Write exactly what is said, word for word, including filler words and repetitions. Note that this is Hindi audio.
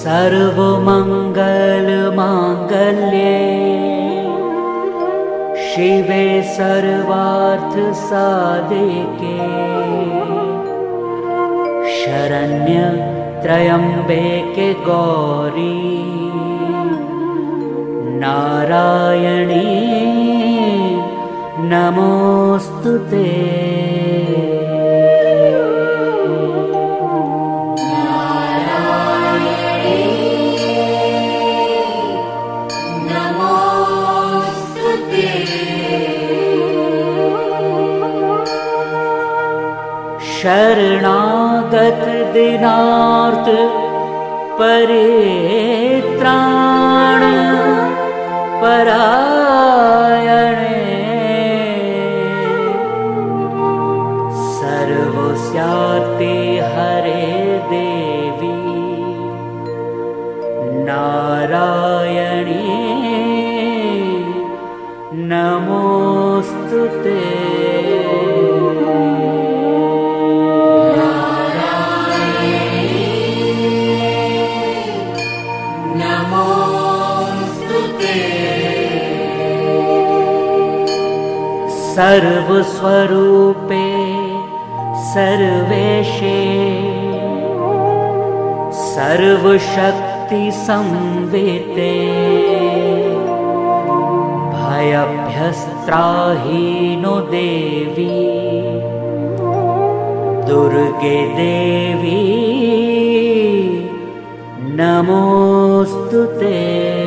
सर्वमंगल मांगल्ये शिवे सर्वार्थ साधिके शरण्य त्र्यंबके गौरी नारायणी नमोस्तुते। शरणागत दीनार्थ परित्राण परायणे सर्वस्यार्थे हरे देवी नारायणी नमोस्तुते। सर्वस्वरूपे सर्वेशे सर्वशक्ति संविते भयभ्यस्त्राहीनो देवी दुर्गे देवी नमोस्तुते।